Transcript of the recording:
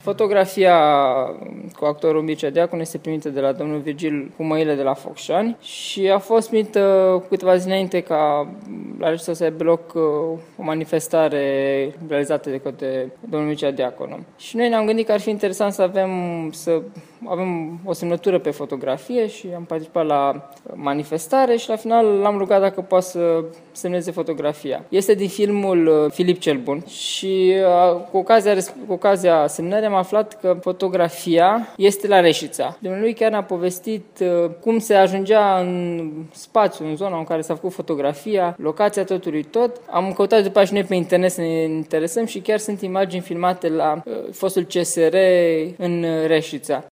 Fotografia cu actorul Mircea Deaconu este primită de la domnul Virgil cu măile de la Focșani și a fost primită câteva zile înainte ca la Reșița să aibă loc o manifestare realizată de către domnul Mircea Deaconu. Și noi ne-am gândit că ar fi interesant să avem o semnătură pe fotografie și am participat la manifestare și la final l-am rugat dacă poate să semneze fotografia. Este din filmul Filip cel Bun și cu ocazia semnării am aflat că fotografia este la Reșița. Dumnealui chiar ne-a povestit cum se ajungea în spațiu, în zona în care s-a făcut fotografia, locația totului tot. Am căutat după aceea și noi pe internet să ne interesăm și chiar sunt imagini filmate la fostul CSR în Reșița.